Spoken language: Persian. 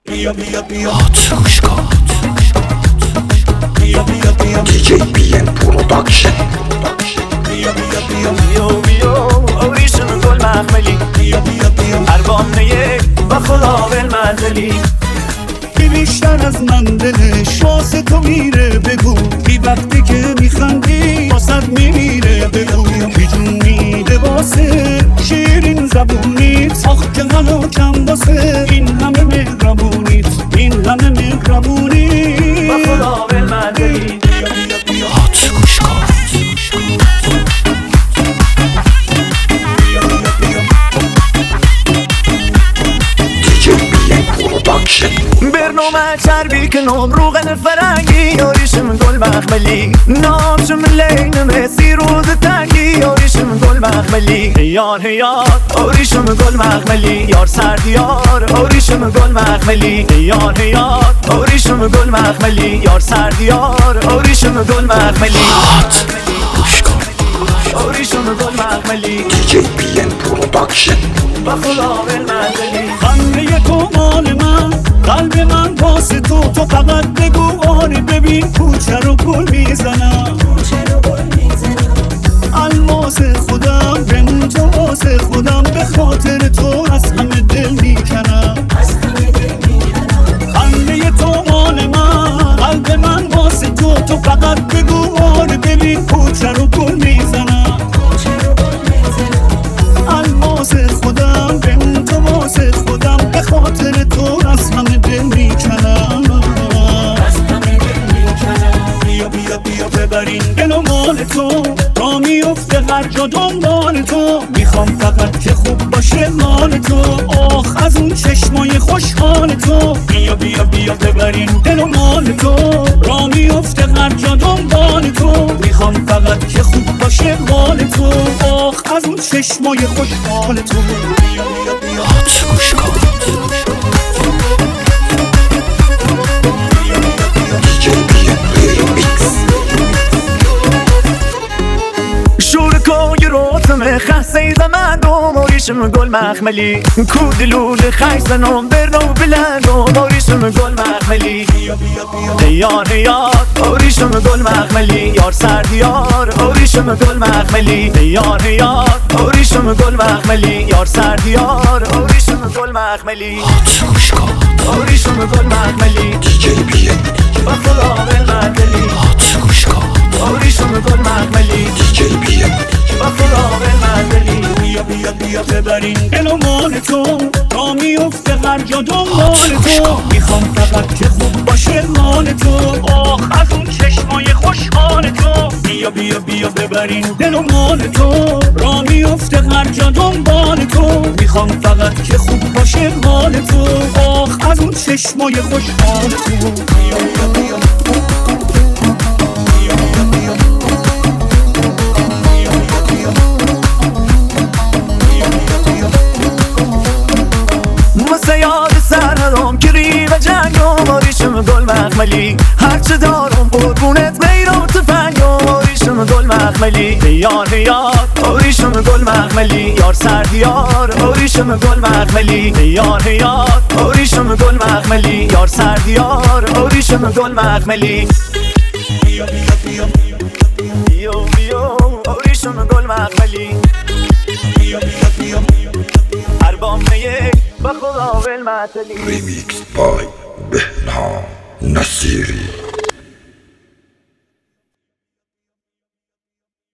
گوش کن. دیجی بی ام پروداکشن. اوریشون گل مخملی اربام نیه با خدا بالمنزلی. بی بیشتر از من دلش واسه تو میره بگو، بی وقتی که میخندی واسه میمیره بگو، بی جون میده واسه شیرین زبونیت، آخ که غنا کم واسه این همه مهربونیت، این همه مهربونیت با خدا بالمنزلی. گوش کن. دیجی بی ام پروداکشن. برنامه چربی کنم روغن فرنگی آریشم گل مخملی، نامشم لین مسی روز تنگی آریشم گل مخملی. هیار هیار آریشم گل مخملی، یار سردیار آریشم گل مخملی. هیار هیار آریشم گل مخملی، یار سردیار آریشم گل مخملی. گوش کن. آریشم گل مخملی دیجی بی ام پروداکشن. با خدا بالمنزلی. خنده تو مال من، قلب من واسه تو، تو فقط بگو آره ببین کوچه رو گل میزنم، الماس خودم بمون تو واسه خودم، به خاطر تو از همه دل میکنم. خنده تو مال من، قلب من واسه تو، تو فقط بگو آره ببین کوچه رو گل میزنم، الماس خودم بمون تو واسه خودم، به خاطر تو از همه دل میکنم. بیا ببرین دل و مال تو، تا میفته هر جا دنبال تو، میخوام فقط که خوب باشه مال تو، آخ از اون چشمای خوشحال تو. بیا ببرین دل و مال تو، را میفته هر جا دنبال تو، میخوام فقط که خوب باشه مال تو، آخ از اون چشمای خوشحال تو. گوش کن. دیجی بی ام ریمیکس. شورکای روتم خسته زمندم آریشم گل مخملی، کودلول خیزنم برنو بلندم آریشم گل مخملی. هیار هیار آریشم گل مخملی، یار سردیار آریشم گل مخملی. هیار هیار آریشم گل مخملی، یار سردیار آریشم گل مخملی. گوش کن. آریشم گل مخملی دیجی بی ام. با خدا بالمنزلی. گوش کن. آریشم گل مخملی دیجی بی ام. با خدا بالمنزلی. بیا ببرین دل و مال تو، تا میفته هر جا دنبال تو، میخوام فقط که خوب باشه مال تو، آخ از اون چشمای خوشحال تو. بیا ببرین دل و مال تو، را میفته هر جا دنبال تو، میخوام فقط که خوب باشه مال تو، آخ از اون چشمای خوشحال تو. واسه یاد سرم کری و جنگم آریشم گل مخملی، هرچه دارم قربونت غیر و تفنگم آریشم گل مخملی. هیار هیار آریشم گل مخملی، یار سردیار آریشم گل مخملی. هیار هیار آریشم گل مخملی، یار سردیار آریشم گل مخملی. بیا آریشم گل مخملی اربام نیه با خدا بالمنزلی. ریمیکس بای بهنام نصیری.